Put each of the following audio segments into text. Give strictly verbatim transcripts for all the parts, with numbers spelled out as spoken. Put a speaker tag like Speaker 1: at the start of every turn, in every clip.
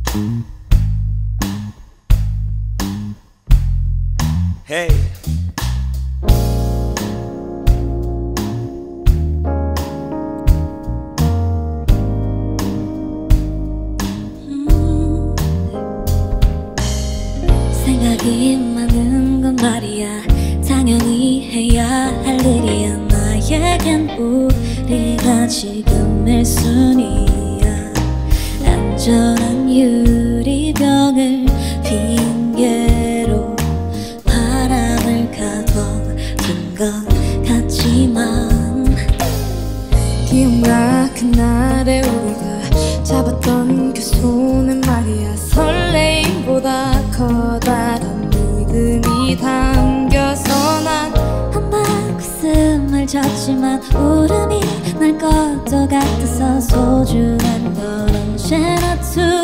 Speaker 1: Hey.
Speaker 2: 음, 생각이 많은 건 말이야. 당연히 해야 할 일이야. 나에겐 우리가 지금 일순위야. 안전한 유리병을 핑계로 바람을 가둬둔 것 같지만,
Speaker 3: 기억나 그날에 우리가 잡았던 그 손은 말이야. 설레임보다 커다란 믿음이 담겨서 난
Speaker 2: 한 바퀴 젖지만 울음이 날 것도 같아서 소중한 건 언제나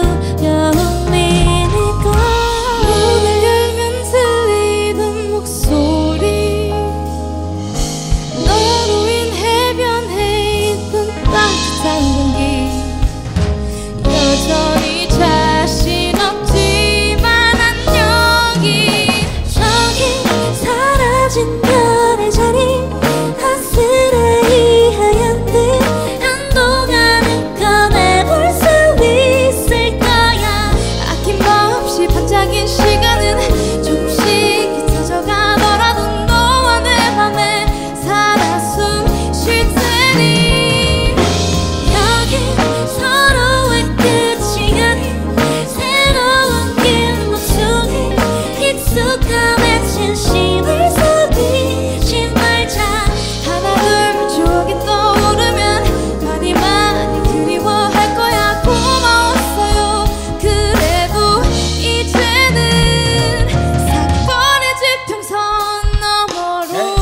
Speaker 2: 두려움이니까.
Speaker 3: 문을 열면 들리던 목소리, 너로 인해 변해 있던 따뜻한 공기, 여전히 자신 없지만 안녕히
Speaker 2: 저기 사라진 별의 자리, 아스레이 하얀 듯 한동안은 꺼내볼 수 있을 거야.
Speaker 3: 아낌없이 반짝인 시간은 조금씩 잊혀져가더라도 너와 내 맘에 살아 숨 쉴 테니.
Speaker 2: 여긴 서로의 끝이 아닌 새로운 길 모퉁이, 익숙함에 진심을 속이지 말자.
Speaker 3: 하나 둘 추억이 떠오르면 많이 많이 그리워할 거야. 고마웠어요. 그래도 이제는 사건의 지평선 너머로.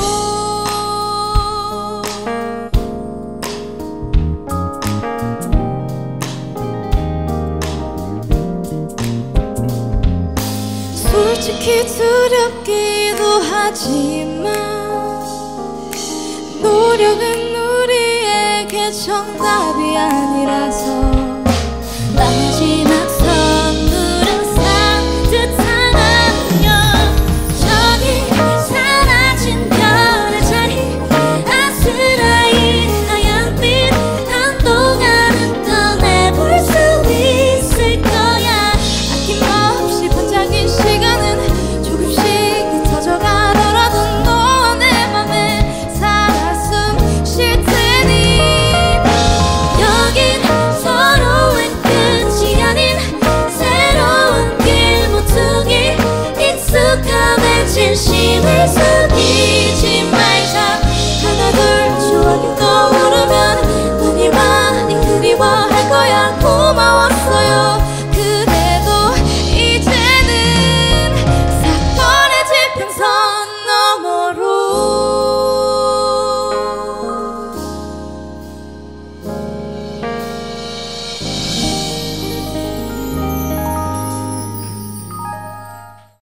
Speaker 3: 솔직히 두렵기도 하지만 노력은 우리에게 정답이 아니라서